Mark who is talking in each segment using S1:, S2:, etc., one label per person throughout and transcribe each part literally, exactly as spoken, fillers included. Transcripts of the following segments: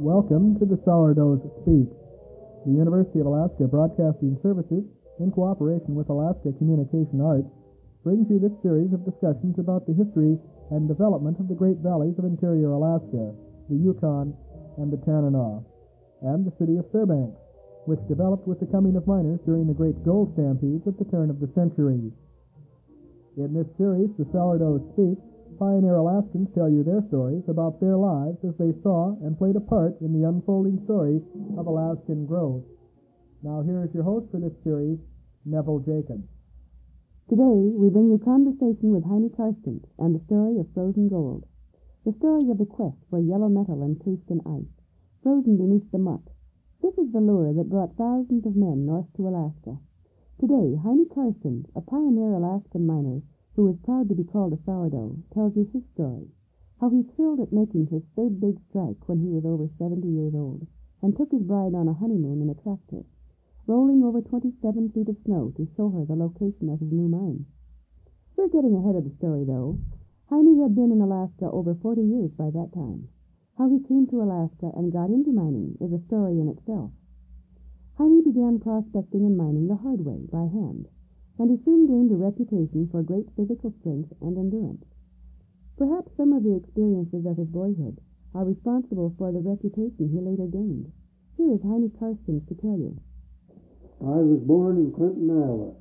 S1: Welcome to the Sourdoughs Speak. The University of Alaska Broadcasting Services, in cooperation with Alaska Communication Arts, brings you this series of discussions about the history and development of the Great Valleys of interior Alaska, the Yukon, and the Tanana, and the city of Fairbanks, which developed with the coming of miners during the great gold stampedes at the turn of the century. In this series, the Sourdoughs Speak, pioneer Alaskans tell you their stories about their lives as they saw and played a part in the unfolding story of Alaskan growth. Now here is your host for this series, Neville Jacobs.
S2: Today, we bring you conversation with Heine Karstens and the story of frozen gold. The story of the quest for yellow metal encased in ice, frozen beneath the muck. This is the lure that brought thousands of men north to Alaska. Today, Heine Karstens, a pioneer Alaskan miner who is proud to be called a sourdough, tells you his story, how he thrilled at making his third big strike when he was over seventy years old, and took his bride on a honeymoon in a tractor, rolling over twenty-seven feet of snow to show her the location of his new mine. We're getting ahead of the story, though. Heine had been in Alaska over forty years by that time. How he came to Alaska and got into mining is a story in itself. Heine began prospecting and mining the hard way, by hand, and he soon gained a reputation for great physical strength and endurance. Perhaps some of the experiences of his boyhood are responsible for the reputation he later gained. Here is Heine Karstens to tell you.
S3: I was born in Clinton, Iowa.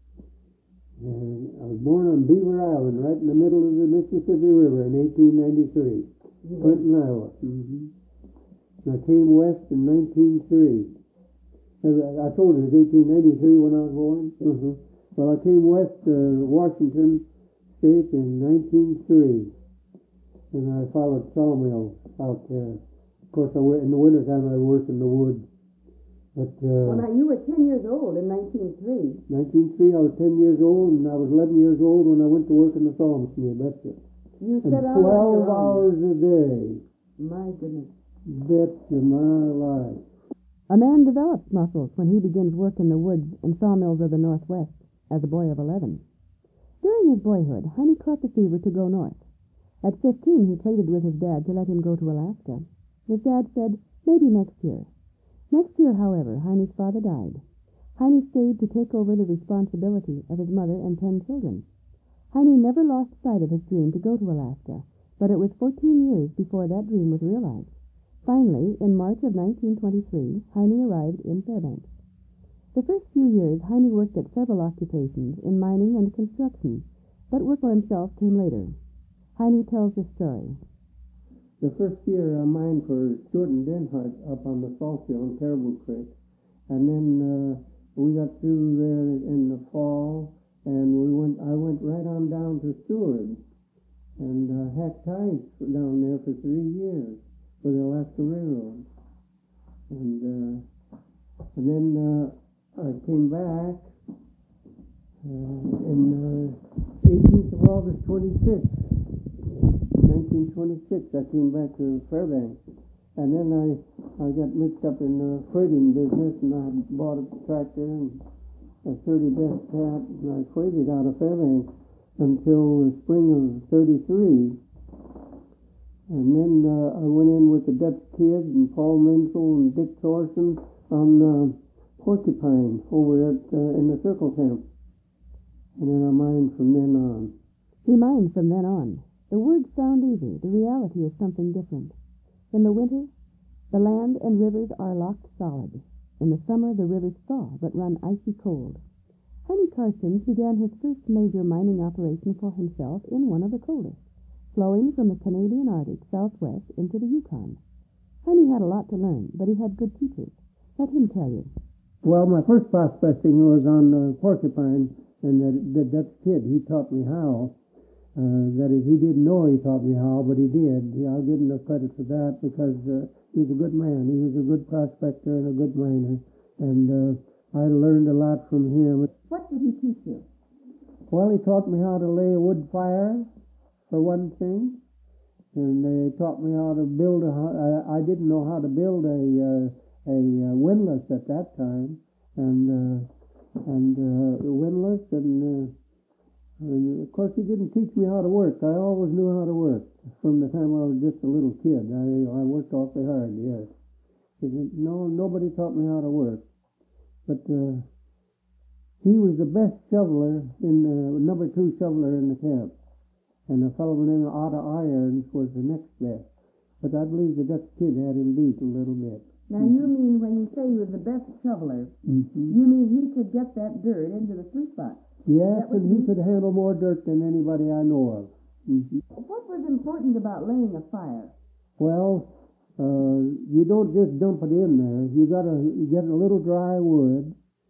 S3: And I was born on Beaver Island, right in the middle of the Mississippi River in eighteen ninety-three. Mm-hmm. Clinton, Iowa. Mm-hmm. And I came west in nineteen oh three. I told you it was eighteen ninety-three when I was born. Mm-hmm. Well, I came west to Washington State in nineteen oh three, and I followed sawmills out there. Of course, I went, in the wintertime I worked in the woods. But uh,
S2: well, now, you were ten years old in nineteen oh three.
S3: nineteen oh three, I was ten years old, and I was eleven years old when I went to work in the sawmill, betcha.
S2: You
S3: and
S2: set out
S3: twelve hours a day.
S2: My goodness.
S3: Betcha my life.
S2: A man develops muscles when he begins work in the woods and sawmills of the Northwest as a boy of eleven. During his boyhood, Heine caught the fever to go north. At fifteen, he pleaded with his dad to let him go to Alaska. His dad said, maybe next year. Next year, however, Heine's father died. Heine stayed to take over the responsibility of his mother and ten children. Heine never lost sight of his dream to go to Alaska, but it was fourteen years before that dream was realized. Finally, in March of nineteen twenty-three, Heine arrived in Fairbanks. The first few years, Heine worked at several occupations in mining and construction, but work for himself came later. Heine tells the story.
S3: The first year I mined for Stewart and Denhart up on the Salty on Caribou Creek, and then uh, we got through there in the fall, and we went. I went right on down to Seward, and uh, hacked ties down there for three years for the Alaska Railroad, and uh, and then. Uh, I came back uh, in uh, eighteenth of August twenty-six, nineteen twenty-six. I came back to Fairbanks, and then I I got mixed up in the freighting business, and I bought a tractor and a thirty best cat, and I freighted out of Fairbanks until the spring of thirty-three, and then uh, I went in with the Dutch Kid and Paul Menzel and Dick Thorson on. Uh, Porcupine over at uh, in the Circle Camp, and then I mined from then on.
S2: He mined from then on. The words sound easy. The reality is something different. In the winter, the land and rivers are locked solid. In the summer, the rivers thaw but run icy cold. Heine Karstens began his first major mining operation for himself in one of the coldest, flowing from the Canadian Arctic southwest into the Yukon. Heine had a lot to learn, but he had good teachers. Let him tell you.
S3: Well, my first prospecting was on uh, Porcupine, and the, the Dutch Kid, he taught me how. Uh, that is, he didn't know he taught me how, but he did. Yeah, I'll give him the credit for that because uh, he was a good man. He was a good prospector and a good miner, and uh, I learned a lot from him.
S2: What did he teach you?
S3: Well, he taught me how to lay a wood fire, for one thing, and they taught me how to build a... I, I didn't know how to build a... Uh, a uh, windlass at that time, and uh, and uh, windlass, and uh, And of course, he didn't teach me how to work. I always knew how to work from the time I was just a little kid. I, I worked awfully hard, yes. He said, no, nobody taught me how to work. But uh, he was the best shoveler, in the number two shoveler in the camp. And a fellow named Otto Irons was the next best. But I believe the Dutch kid had him beat a little bit.
S2: Now, you mean when you say he was the best shoveler,
S3: Mm-hmm.
S2: you mean he could get that dirt into the sluice box?
S3: Yes,
S2: That was
S3: and he
S2: me.
S3: could handle more dirt than anybody I know of. Mm-hmm.
S2: What was important about laying a fire?
S3: Well, uh, you don't just dump it in there. You got to get a little dry wood,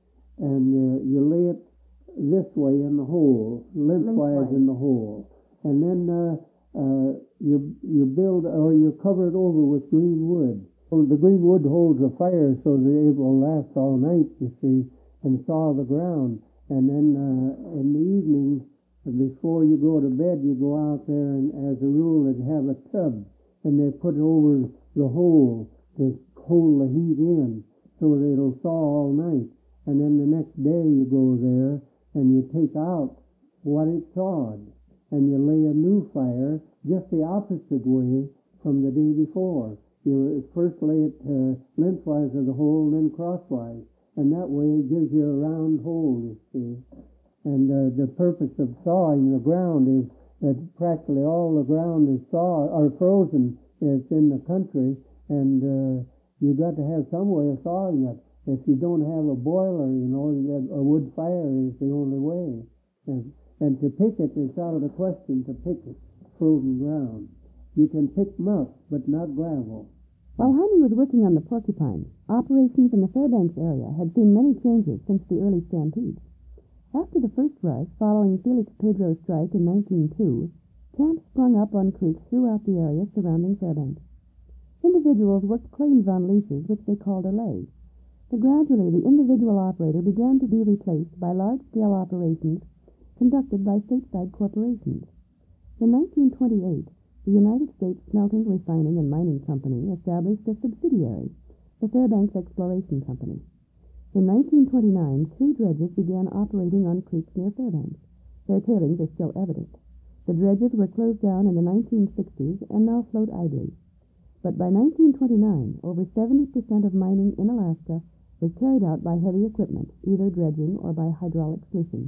S3: and uh, you lay it this way in the hole, lengthwise
S2: Lengthwise.
S3: in the hole, and then uh, uh, you you build or you cover it over with green wood. Well, the green wood holds the fire so that it will last all night. You see, and thaw the ground. And then uh, in the evening, before you go to bed, you go out there and, as a rule, they'd have a tub, and they put it over the hole to hold the heat in so that it'll thaw all night. And then the next day you go there and you take out what it thawed, and you lay a new fire just the opposite way from the day before. You first lay it uh, lengthwise of the hole, and then crosswise. And that way it gives you a round hole, you see. And uh, the purpose of thawing the ground is that practically all the ground is thawed or frozen. It's in the country, and uh, you've got to have some way of thawing it. If you don't have a boiler, you know, a wood fire is the only way. And, and to pick it, it's out of the question to pick it, frozen ground. You can pick muck, but not gravel.
S2: While Heine was working on the Porcupine, operations in the Fairbanks area had seen many changes since the early stampedes. After the first rush, following Felix Pedro's strike in nineteen oh two, camps sprung up on creeks throughout the area surrounding Fairbanks. Individuals worked claims on leases, which they called a lay. But gradually, the individual operator began to be replaced by large-scale operations conducted by stateside corporations. In nineteen twenty-eight, the United States Smelting, Refining, and Mining Company established a subsidiary, the Fairbanks Exploration Company. In nineteen twenty-nine, three dredges began operating on creeks near Fairbanks. Their tailings are still evident. The dredges were closed down in the nineteen sixties and now float idly. But by nineteen twenty-nine, over seventy percent of mining in Alaska was carried out by heavy equipment, either dredging or by hydraulic sluicing.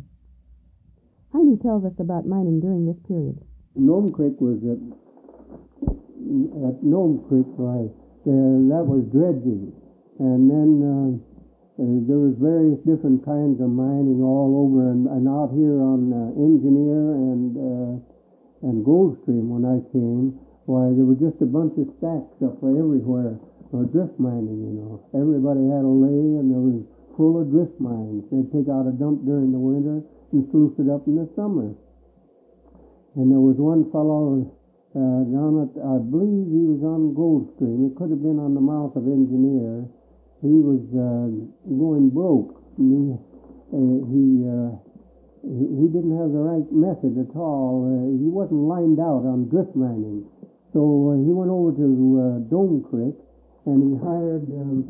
S2: Heine tells us about mining during this period.
S3: Nome Creek was at, at Nome Creek, right? Uh, that was dredging, and then uh, uh, there was various different kinds of mining all over, and, and out here on uh, Engineer and uh, and Goldstream when I came, why there were just a bunch of stacks up everywhere, or drift mining. You know, everybody had a lay, and there was full of drift mines. They'd take out a dump during the winter and sluice it up in the summer. And there was one fellow uh, down at, I believe he was on Goldstream. It could have been on the mouth of Engineer. He was uh, going broke. And he uh, he, uh, he he didn't have the right method at all. Uh, he wasn't lined out on drift mining. So uh, he went over to uh, Dome Creek, and he hired um,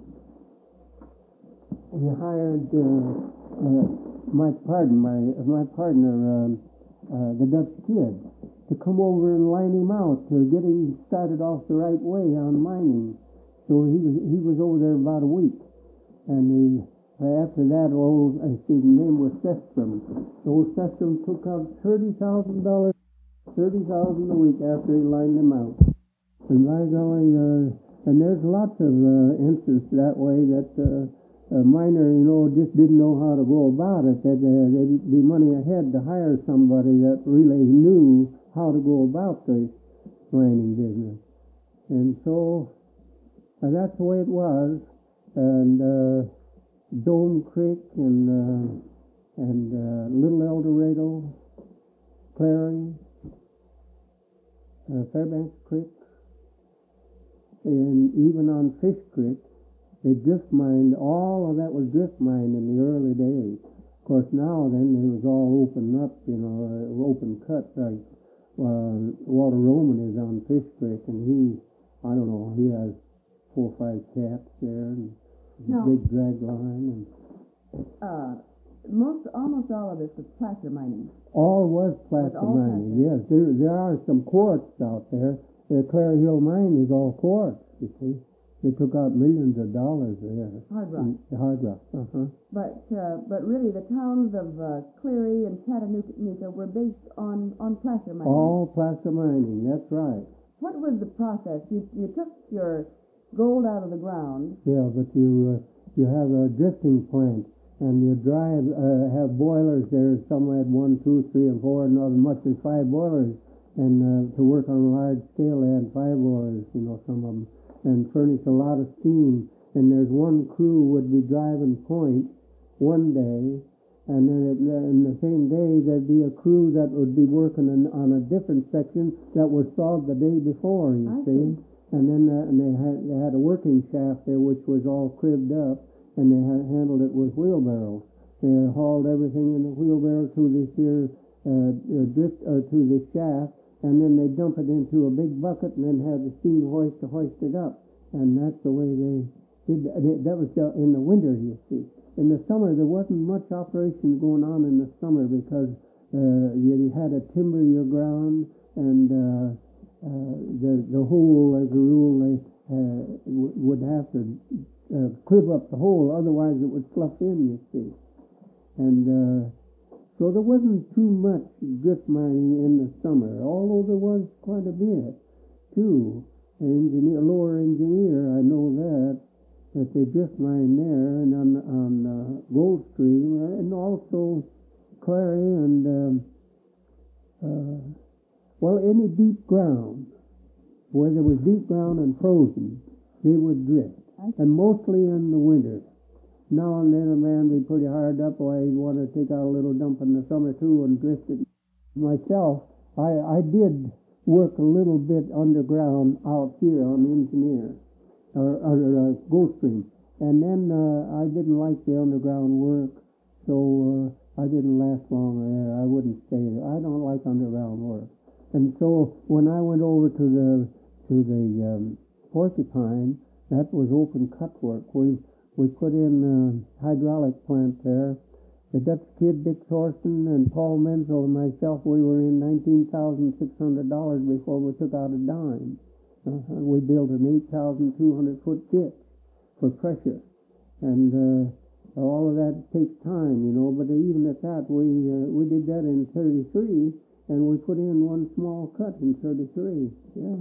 S3: he hired uh, uh, my pardon my my partner. Um, Uh, the Dutch kid, to come over and line him out, to get him started off the right way on mining. So he was he was over there about a week, and he, after that, old I see his name was Sestrom. Old Sestrom took out thirty thousand dollars, thirty thousand a week after he lined them out. And by golly, uh, and there's lots of uh, instances that way that. Uh, A miner, you know, just didn't know how to go about it. That uh, there'd be money ahead to hire somebody that really knew how to go about the mining business. And so uh, that's the way it was. And uh, Dome Creek and uh, and uh, Little El Dorado, Clary, uh, Fairbanks Creek, and even on Fish Creek. They drift mined, all of that was drift mined in the early days. Of course, now then, it was all open up, you know, uh, open cut. Like uh, Walter Roman is on Fish Creek, and he, I don't know, he has four or five caps there, and
S2: No.
S3: big drag line. And
S2: Uh, most, almost all of this was placer mining.
S3: All was placer
S2: all
S3: mining,
S2: placer.
S3: yes. There, there are some quartz out there. The Clare Hill mine is all quartz, you see. They took out millions of dollars there.
S2: Hard rock.
S3: The hard rock, uh-huh.
S2: But uh, but really, the towns of uh, Cleary and Chattanooga were based on, on placer mining.
S3: All placer mining, that's right.
S2: What was the process? You you took your gold out of the ground.
S3: Yeah, but you uh, you have a drifting plant, and you drive uh, have boilers there. Some had one, two, three, and four, and as much as five boilers. And uh, to work on a large scale, they had five boilers, you know, some of them, and furnish a lot of steam. And there's one crew would be driving point one day, and then it, in the same day there'd be a crew that would be working on, on a different section that was sawed the day before, you
S2: I
S3: see.
S2: see.
S3: And then uh, and they had they had a working shaft there which was all cribbed up, and they had handled it with wheelbarrows. They hauled everything in the wheelbarrow to this here uh, uh, drift or to this shaft, and then they dump it into a big bucket and then have the steam hoist to hoist it up. And that's the way they did that. That was in the winter, you see. In the summer, there wasn't much operation going on in the summer because uh, you had to timber your ground, and uh, uh, the, the hole, as a rule, they uh, w- would have to uh, crib up the hole, otherwise it would slough in, you see. And uh, So there wasn't too much drift mining in the summer, although there was quite a bit, too. An engineer, lower engineer, I know that, that they drift mine there, and on, on uh, Gold Stream, and also Clary and, um, uh, well, any deep ground, where there was deep ground and frozen, they would drift, and mostly in the winter. Now and then a man be pretty hard up, why he'd want to take out a little dump in the summer too and drift it. Myself, I, I did work a little bit underground out here on the Engineer, or, or uh, Gold Stream. And then uh, I didn't like the underground work, so uh, I didn't last long there. I wouldn't stay there. I don't like underground work. And so when I went over to the to the um, Porcupine, that was open cut work. We We put in a hydraulic plant there. The Dutch kid, Dick Thorsten, and Paul Menzel and myself, we were in nineteen thousand six hundred dollars before we took out a dime. Uh, we built an eight thousand two hundred foot ditch for pressure. And uh, all of that takes time, you know, but even at that, we uh, we did that in thirty-three, and we put in one small cut in thirty-three, yeah.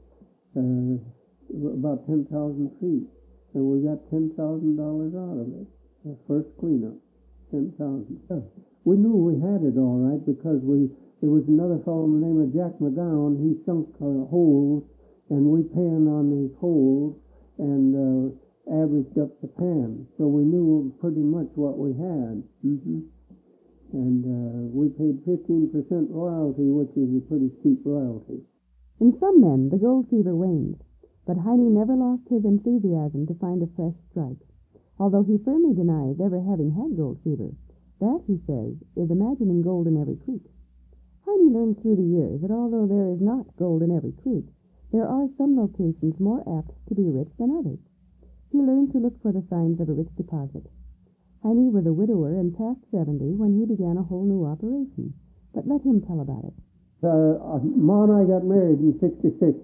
S3: Uh, about ten thousand feet. And we got ten thousand dollars out of it, the first cleanup, ten thousand dollars. We knew we had it all right because we there was another fellow by the name of Jack McGowan. He sunk uh, holes, and we panned on these holes and uh, averaged up the pan. So we knew pretty much what we had. Mm-hmm. And uh, we paid fifteen percent royalty, which is a pretty steep royalty.
S2: In some men, the gold fever wanes. But Heine never lost his enthusiasm to find a fresh strike, although he firmly denies ever having had gold fever. That, he says, is imagining gold in every creek. Heine learned through the years that although there is not gold in every creek, there are some locations more apt to be rich than others. He learned to look for the signs of a rich deposit. Heine was a widower and past seventy when he began a whole new operation. But let him tell about it.
S3: Uh, Ma and I got married in sixty-six.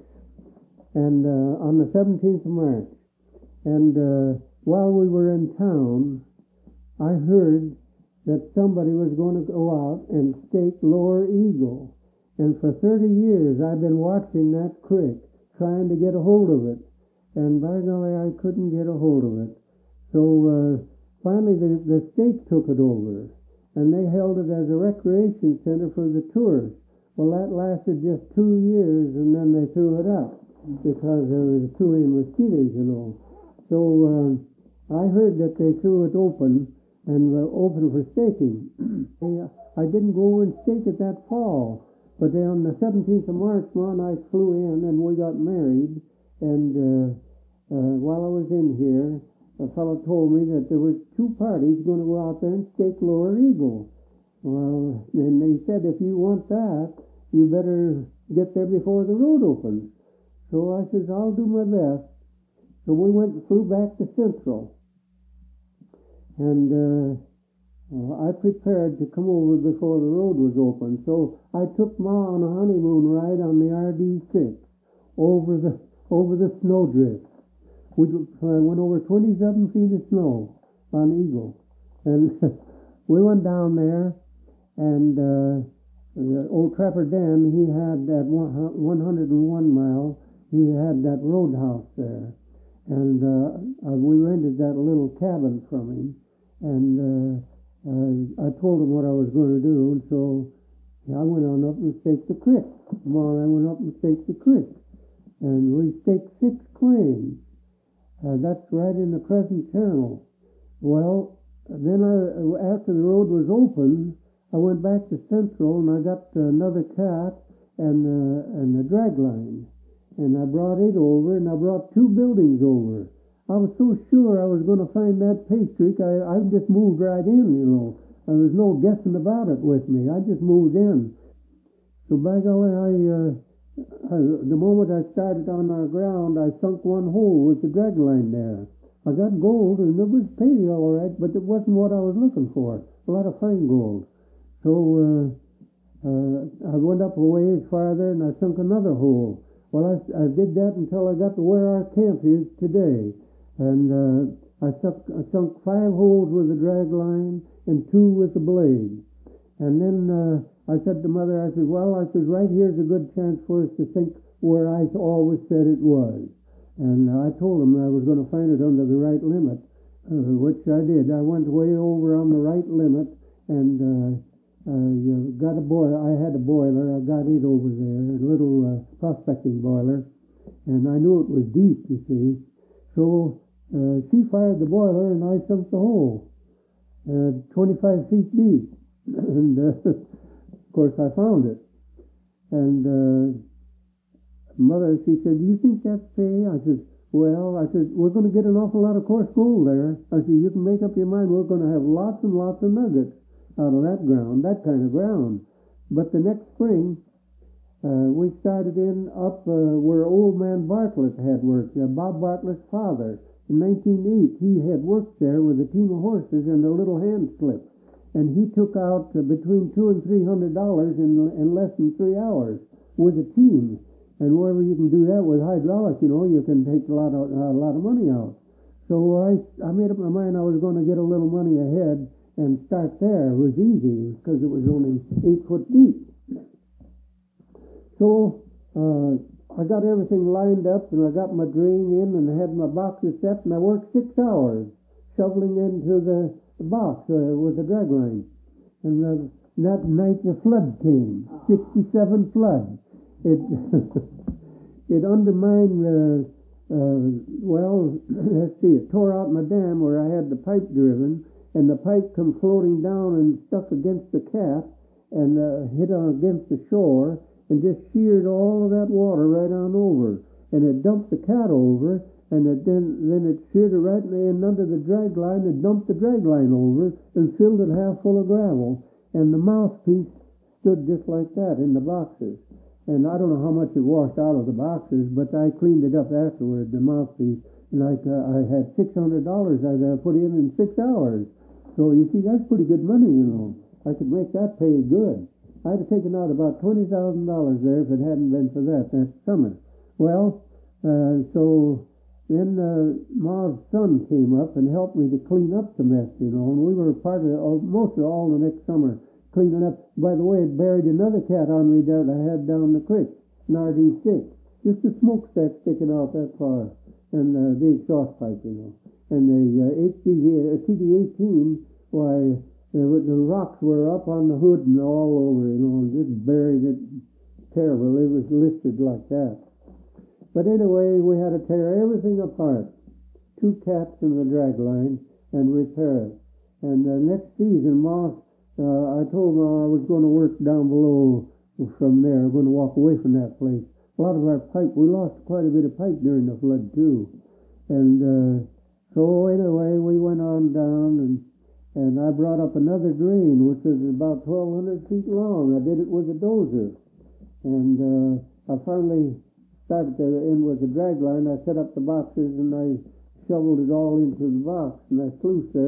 S3: And uh, on the seventeenth of March, and uh, while we were in town, I heard that somebody was going to go out and stake Lower Eagle. And for thirty years, I've been watching that creek, trying to get a hold of it. And by golly, I couldn't get a hold of it. So uh, finally, the, the state took it over, and they held it as a recreation center for the tourists. Well, that lasted just two years, and then they threw it up, because there was too many mosquitoes, you know. So uh, I heard that they threw it open, and were open for staking. I didn't go over and stake it that fall, but then on the seventeenth of March, Ma and I flew in, and we got married, and uh, uh, while I was in here, a fellow told me that there were two parties going to go out there and stake Lower Eagle. Well, and they said, if you want that, you better get there before the road opens. So I says, I'll do my best. So we went and flew back to Central. And uh, uh, I prepared to come over before the road was open. So I took Ma on a honeymoon ride on the R D six over the over the snowdrift. We uh, went over twenty-seven feet of snow on Eagle, and we went down there, and uh, the old Trapper Dan, he had that one hundred one mile, he had that roadhouse there, and uh, uh, we rented that little cabin from him, and uh, uh, I told him what I was going to do, and so I went on up and staked the creek. Tomorrow I went up and staked the creek, and we staked six claims. Uh, that's right in the Crescent Channel. Well, then I, after the road was open, I went back to Central and I got another cat and uh, and a drag line, and I brought it over, and I brought two buildings over. I was so sure I was going to find that pay streak, I, I just moved right in, you know. There was no guessing about it with me. I just moved in. So by golly, I, uh, I, the moment I started on our ground, I sunk one hole with the drag line there. I got gold, and it was pay all right, but it wasn't what I was looking for. A lot of fine gold. So uh, uh, I went up a ways farther, and I sunk another hole. Well, I, I did that until I got to where our camp is today. And uh, I, sunk, I sunk five holes with the drag line and two with the blade. And then uh, I said to Mother, I said, well, I said, right here's a good chance for us to sink where I always said it was. And I told him I was going to find it under the right limit, uh, which I did. I went way over on the right limit and uh, uh, got a boiler. I had a boiler. I got it over there, a little uh, prospecting boiler. And I knew it was deep, you see. So uh, she fired the boiler and I sunk the hole, uh, twenty-five feet deep. And uh, of course I found it. And uh, Mother, she said, do you think that's pay? I said, well, I said, we're going to get an awful lot of coarse gold there. I said, you can make up your mind we're going to have lots and lots of nuggets out of that ground, that kind of ground. But the next spring, uh, we started in up uh, where old man Bartlett had worked, uh, Bob Bartlett's father. In nineteen oh eight, he had worked there with a team of horses and a little hand slip. And he took out uh, between two and three hundred dollars in, in less than three hours with a team. And wherever you can do that with hydraulics, you know, you can take a lot of a lot of money out. So I I made up my mind I was going to get a little money ahead and start there. It was easy because it was only eight foot deep. So uh, I got everything lined up, and I got my drain in, and I had my boxes set, and I worked six hours shoveling into the, the box uh, with the drag line. And uh, that night the flood came, sixty-seven flood. It it undermined the, uh, well, let's see, it tore out my dam where I had the pipe driven, and the pipe come floating down and stuck against the cat and uh, hit on against the shore and just sheared all of that water right on over. And it dumped the cat over, and it then, then it sheared it right in under the drag line and dumped the drag line over and filled it half full of gravel. And the mouthpiece stood just like that in the boxes. And I don't know how much it washed out of the boxes, but I cleaned it up afterward, the mouthpiece. And I, uh, I had six hundred dollars I uh, put in in six hours. So you see, that's pretty good money, you know. I could make that pay good. I'd have taken out about twenty thousand dollars there if it hadn't been for that that summer. Well, uh, so then uh, Ma's son came up and helped me to clean up the mess, you know. And we were part of uh, most of all the next summer cleaning up. By the way, it buried another cat on me that I had down the creek, an R D six. Just a smokestack sticking out that far, and uh, the exhaust pipe, you know. And the uh, H D T D eighteen, why, uh, the rocks were up on the hood and all over, you know, and just buried it terrible. It was listed like that. But anyway, we had to tear everything apart, two cats in the drag line, and repair it. And uh, next season, Ma, Uh, I told them I was going to work down below from there. I'm going to walk away from that place. A lot of our pipe, we lost quite a bit of pipe during the flood too. And uh, so anyway, we went on down, and and I brought up another drain, which was about twelve hundred feet long. I did it with a dozer. And uh, I finally started to end with the drag line. I set up the boxes, and I shoveled it all into the box, and I sluiced there.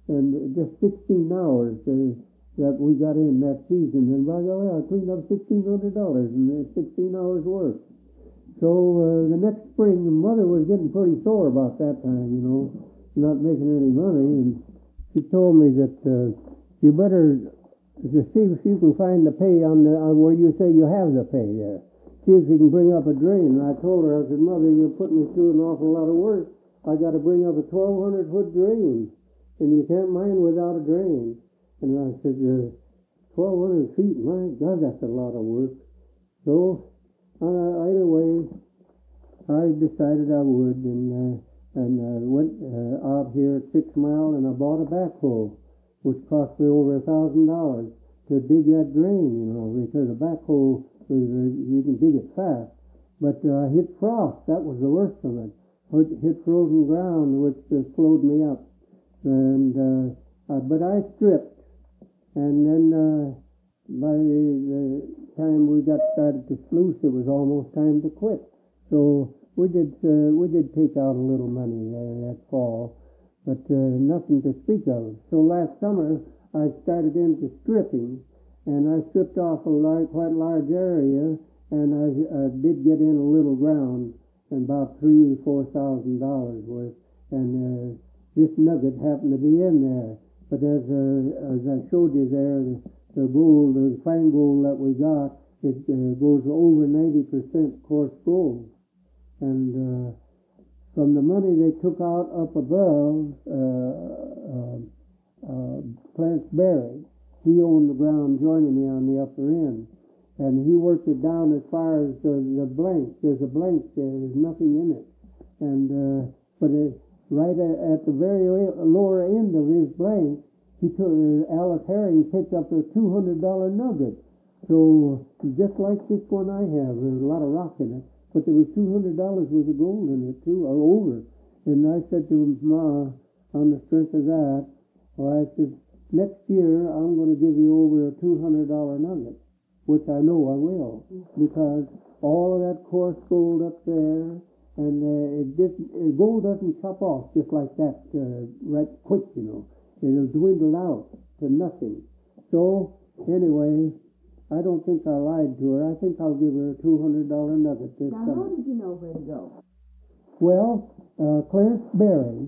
S3: and just sixteen hours uh, that we got in that season. And by the way, I cleaned up sixteen hundred dollars in uh, sixteen hours work. So uh, the next spring, the mother was getting pretty sore about that time, you know, not making any money, and she told me that uh, you better to see if you can find the pay on the on where you say you have the pay there. See if you can bring up a drain. And I told her, I said, Mother, you're putting me through an awful lot of work. I got to bring up a twelve hundred foot drain, and you can't mine without a drain. And I said, uh, twelve hundred feet, my God, that's a lot of work. So uh, either way, I decided I would, and uh, and uh, went uh, out here at Six Mile, and I bought a backhoe, which cost me over a thousand dollars to dig that drain, you know, because a backhoe, you can dig it fast. But I uh, hit frost. That was the worst of it. Hit, hit frozen ground, which uh, slowed me up. And uh, uh, but I stripped, and then uh, by the time we got started to sluice, it was almost time to quit. So we did uh, we did take out a little money there that fall, but uh, nothing to speak of. So last summer I started into stripping, and I stripped off a large, quite large area, and I uh, did get in a little ground, and about three, four thousand dollars worth, and uh, this nugget happened to be in there. But as uh, as I showed you there, the, the gold, the fine gold that we got, it uh, goes over ninety percent coarse gold, and uh, from the money they took out up above, uh, uh, uh, Clarence Berry, he owned the ground joining me on the upper end, and he worked it down as far as the, the blank. There's a blank there. There's nothing in it. And uh, but it, right at, at the very lower end of his blank, he took uh, Alice Herring picked up a two hundred dollar nugget. So just like this one I have, there's a lot of rock in it, but there was two hundred dollars worth of gold in it too, or over. And I said to him, Ma, on the strength of that, well, I said, next year I'm going to give you over a two hundred dollar nugget, which I know I will, because all of that coarse gold up there, and uh, it didn't, uh, gold doesn't chop off just like that uh, right quick, you know. It'll dwindle out to nothing. So anyway, I don't think I lied to her. I think I'll give her a two hundred dollar nugget this
S2: now,
S3: summer.
S2: Now, how did you know where to go?
S3: Well, uh, Clarence Berry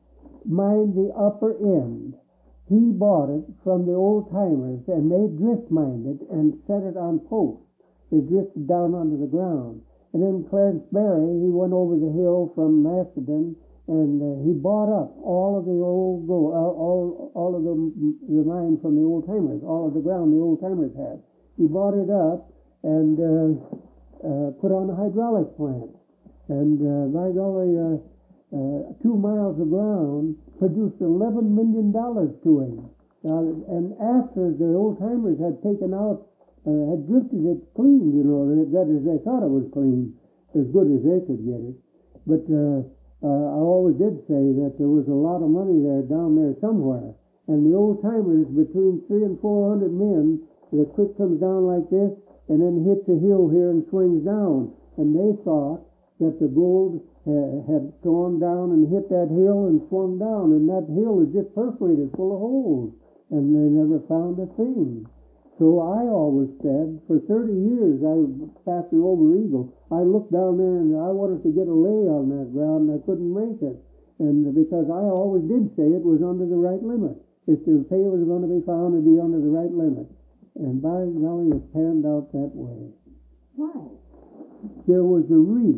S3: mined the upper end. He bought it from the old-timers, and they drift mined it and set it on posts. They drifted down onto the ground. And then Clarence Berry, he went over the hill from Macedon, and uh, he bought up all of the old gold, uh, all all of the, the mine from the old-timers, all of the ground the old-timers had. He bought it up and uh, uh, put on a hydraulic plant. And uh, by golly, uh, uh, two miles of ground produced eleven million dollars to him. Uh, and after the old-timers had taken out, uh, had drifted it clean, you know, that, that is, they thought it was clean, as good as they could get it. But uh, uh, I always did say that there was a lot of money there down there somewhere. And the old-timers, between three and four hundred men, the creek comes down like this, and then hits a hill here and swings down. And they thought that the gold uh, had gone down and hit that hill and swung down, and that hill is just perforated full of holes, and they never found a thing. So I always said, for thirty years I passed through Over Eagle, I looked down there and I wanted to get a lay on that ground, and I couldn't make it. And because I always did say it was under the right limit. If the pay was going to be found, it'd be under the right limit. And by golly, it panned out that way.
S2: Why?
S3: There was a reef,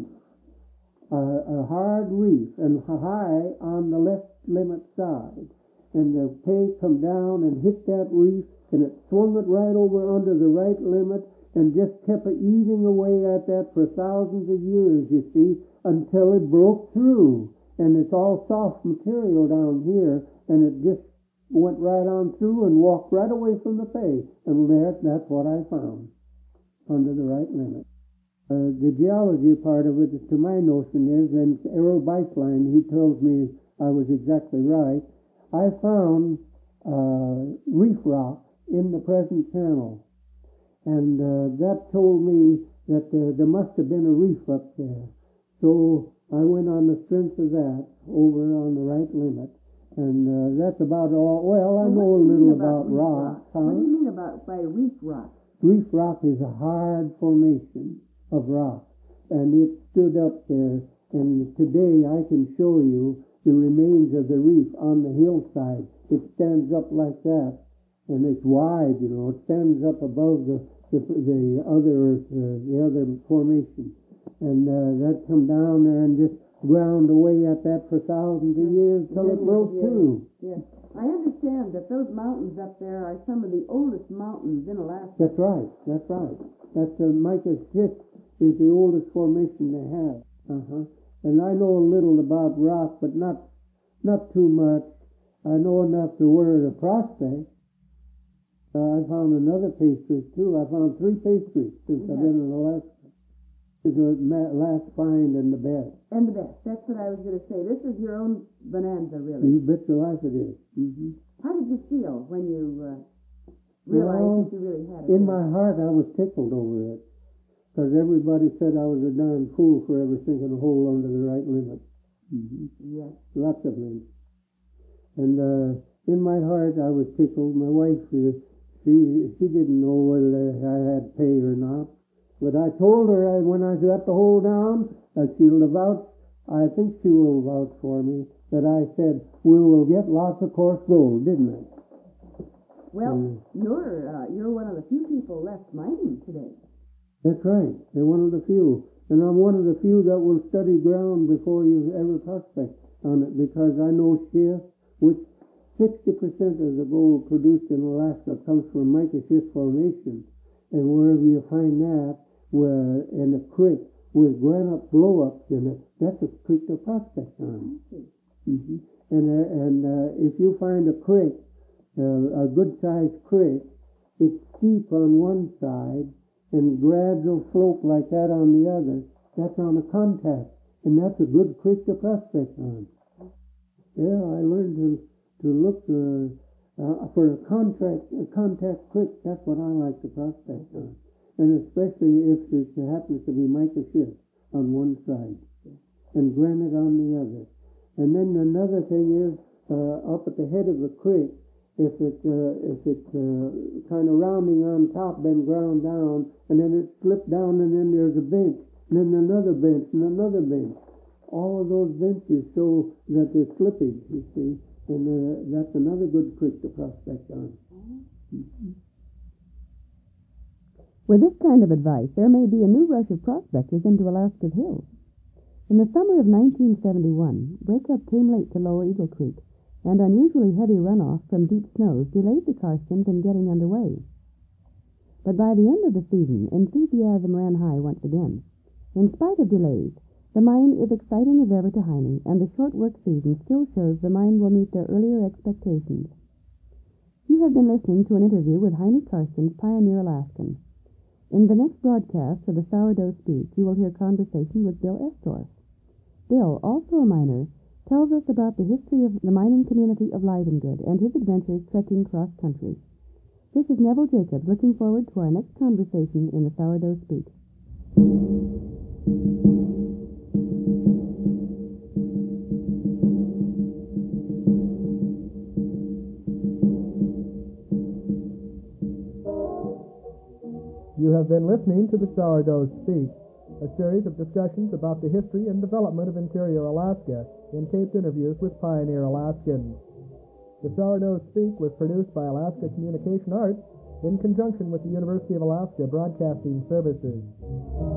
S3: uh, a hard reef, and high on the left limit side. And the pay come down and hit that reef, and it swung it right over under the right limit, and just kept it eating away at that for thousands of years, you see, until it broke through. And it's all soft material down here, and it just went right on through and walked right away from the pay. And there, that's what I found, under the right limit. Uh, the geology part of it, to my notion, is, and Errol Beislein, he tells me I was exactly right, I found uh, reef rock in the present channel. And uh, that told me that uh, there must have been a reef up there. So I went on the strength of that over on the right limit. And uh, that's about all. Well, I
S2: Well,
S3: know
S2: what
S3: a
S2: do you
S3: little
S2: mean about
S3: about
S2: reef
S3: rock.
S2: rock?
S3: Huh?
S2: What do you mean about by reef rock?
S3: Reef rock is a hard formation of rock, and it stood up there. And today I can show you the remains of the reef on the hillside. It stands up like that, and it's wide. You know, it stands up above the the, the other uh, the other formation, and uh, that come down there and just ground away at that for thousands of years till it broke through.
S2: Yes. I understand that those mountains up there are some of the oldest mountains in Alaska.
S3: That's right. That's right. That's the Mica Schist is the oldest formation they have. Uh-huh. And I know a little about rock, but not not too much. I know enough to word a prospect. Uh, I found another pastry too. I found three pastries since
S2: Yeah.
S3: I've been in Alaska. This is the last find and the best.
S2: And the best. That's what I was going to say. This is your own bonanza, really.
S3: You bet your life it is. Mm-hmm.
S2: How did you feel when you uh, realized
S3: Well,
S2: that you really had it?
S3: in my heart, I was tickled over it, because everybody said I was a darn fool for ever sinking a hole under the right limit. Mm-hmm.
S2: Yes.
S3: Lots of them. And uh, in my heart, I was tickled. My wife, uh, she she didn't know whether I had pay or not. But I told her I, when I got the hole down, that she'll vouch, I think she will vouch for me, that I said, we will get lots of coarse gold, didn't I?
S2: Well,
S3: Mm.
S2: you're uh, you're one of the few people left mining today.
S3: That's right. They're one of the few. And I'm one of the few that will study ground before you ever prospect on it, because I know schist, which sixty percent of the gold produced in Alaska comes from mica schist formation. And wherever you find that, where in a creek with granite blow-ups in it, that's a creek to prospect on. Mm-hmm. And uh, and uh, if you find a creek, uh, a good-sized creek, it's steep on one side and gradual slope like that on the other. That's on a contact, and that's a good creek to prospect on. Yeah, I learned to to look uh, uh, for a contract a contact creek. That's what I like to prospect on. And especially if it happens to be mica schist on one side and granite on the other. And then another thing is, uh, up at the head of the creek, if it uh, if it's uh, kind of rounding on top, been ground down, and then it slipped down, and then there's a bench, and then another bench, and another bench. All of those benches show that there's slippage, you see, and uh, that's another good creek to prospect on. Mm-hmm.
S2: With this kind of advice, there may be a new rush of prospectors into Alaska's hills. In the summer of nineteen seventy-one, breakup came late to Lower Eagle Creek, and unusually heavy runoff from deep snows delayed the Karstens in getting underway. But by the end of the season, enthusiasm ran high once again. In spite of delays, the mine is exciting as ever to Heine, and the short work season still shows the mine will meet their earlier expectations. You have been listening to an interview with Heine Karstens, pioneer Alaskan. In the next broadcast of the Sourdough Speak, you will hear conversation with Bill Estorff. Bill, also a miner, tells us about the history of the mining community of Livengood and his adventures trekking cross-country. This is Neville Jacobs looking forward to our next conversation in the Sourdough Speak.
S1: You have been listening to the Sourdough Speak, a series of discussions about the history and development of interior Alaska in taped interviews with pioneer Alaskans. The Sourdough Speak was produced by Alaska Communication Arts in conjunction with the University of Alaska Broadcasting Services.